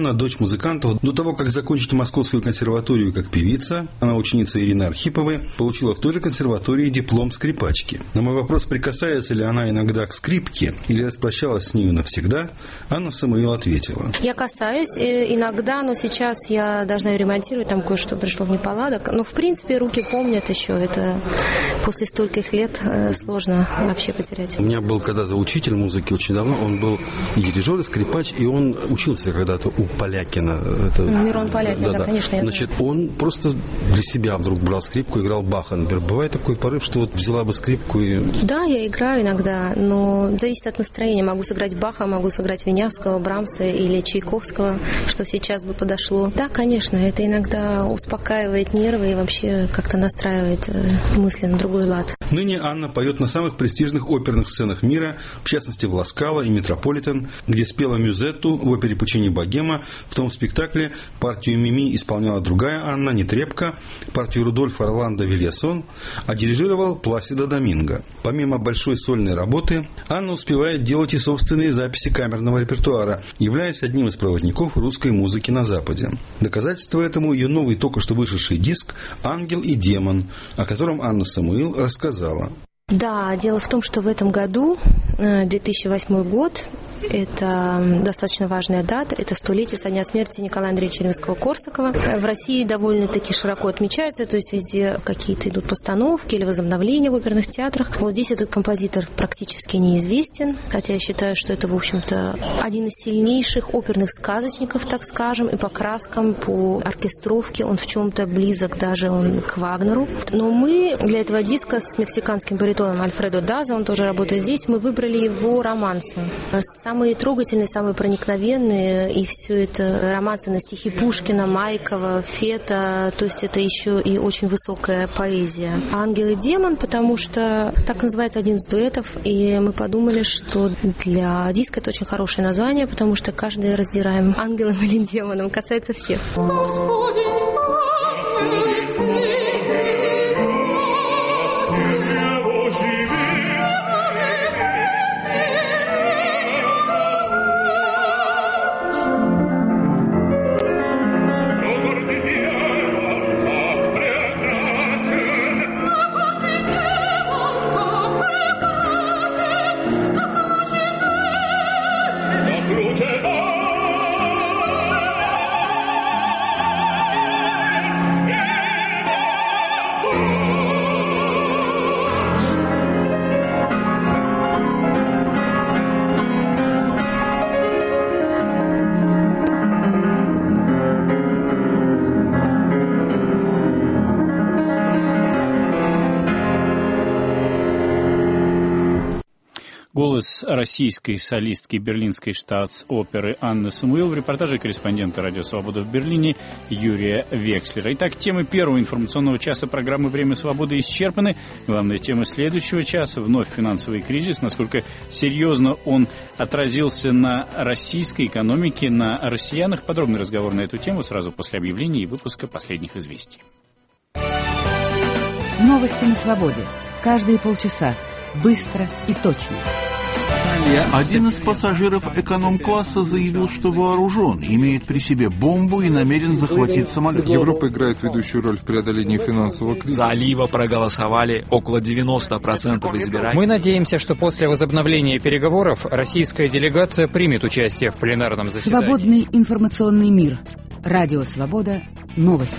Анна, дочь музыкантов, до того, как закончить Московскую консерваторию как певица, она ученица Ирины Архиповой, получила в той же консерватории диплом скрипачки. На мой вопрос, прикасается ли она иногда к скрипке или распрощалась с нею навсегда, Анна Самуил ответила. Я касаюсь иногда, но сейчас я должна ее ремонтировать, там кое-что пришло в неполадок. Но, в принципе, руки помнят еще. Это после стольких лет сложно вообще потерять. У меня был когда-то учитель музыки очень давно, он был и дирижер, и скрипач, и он учился когда-то у Полякина. Это... Мирон Полякин, да, конечно, я Значит, он просто для себя вдруг брал скрипку, играл Баха. Например, бывает такой порыв, что вот взяла бы скрипку и... Да, я играю иногда, но зависит от настроения. Могу сыграть Баха, могу сыграть Винявского, Брамса или Чайковского, что сейчас бы подошло. Да, конечно, это иногда успокаивает нервы и вообще как-то настраивает мысли на другой лад. Ныне Анна поет на самых престижных оперных сценах мира, в частности в Ла Скала и Метрополитен, где спела Мюзетту в опере Пучини «Богема». В том спектакле партию Мими исполняла другая Анна Нетребко, партию Рудольфа Орландо Вильясон, а дирижировал Пласидо Доминго. Помимо большой сольной работы, Анна успевает делать и собственные записи камерного репертуара, являясь одним из проводников русской музыки на Западе. Доказательство этому ее новый только что вышедший диск «Ангел и демон», о котором Анна Самуил рассказала. Да, дело в том, что в этом году, 2008 год, это достаточно важная дата. Это 100-летие со дня смерти Николая Андреевича Римского-Корсакова. В России довольно-таки широко отмечается, то есть везде какие-то идут постановки или возобновления в оперных театрах. Вот здесь этот композитор практически неизвестен, хотя я считаю, что это, в общем-то, один из сильнейших оперных сказочников, так скажем, и по краскам, по оркестровке он в чем-то близок даже к Вагнеру. Но мы для этого диска с мексиканским баритоном Альфредо Даза, он тоже работает здесь, мы выбрали его романсы. Самые трогательные, самые проникновенные, и все это романсы на стихи Пушкина, Майкова, Фета, то есть это еще и очень высокая поэзия. «Ангел и демон», потому что так называется один из дуэтов, и мы подумали, что для диска это очень хорошее название, потому что каждый раздираем ангелом или демоном, касается всех. Голос российской солистки Берлинской штатс-оперы Анны Самуил в репортаже корреспондента «Радио Свобода» в Берлине Юрия Векслера. Итак, темы первого информационного часа программы «Время свободы» исчерпаны. Главная тема следующего часа — вновь финансовый кризис. Насколько серьезно он отразился на российской экономике, на россиянах. Подробный разговор на эту тему сразу после объявления и выпуска последних известий. Новости на свободе. Каждые полчаса. Быстро и точно. Один из пассажиров эконом-класса заявил, что вооружен, имеет при себе бомбу и намерен захватить самолет. Европа играет ведущую роль в преодолении финансового кризиса. За Алиева проголосовали около 90% избирателей. Мы надеемся, что после возобновления переговоров российская делегация примет участие в пленарном заседании. Свободный информационный мир. Радио Свобода. Новости.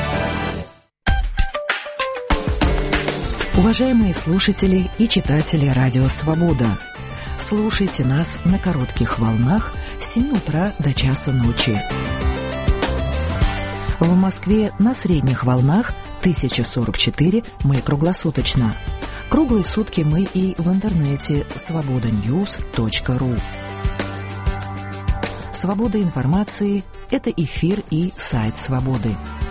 Уважаемые слушатели и читатели Радио Свобода, слушайте нас на коротких волнах с 7 утра до часу ночи. В Москве на средних волнах 1044 мы круглосуточно. Круглые сутки мы и в интернете svobodanews.ru. Свобода информации – это эфир и сайт Свободы.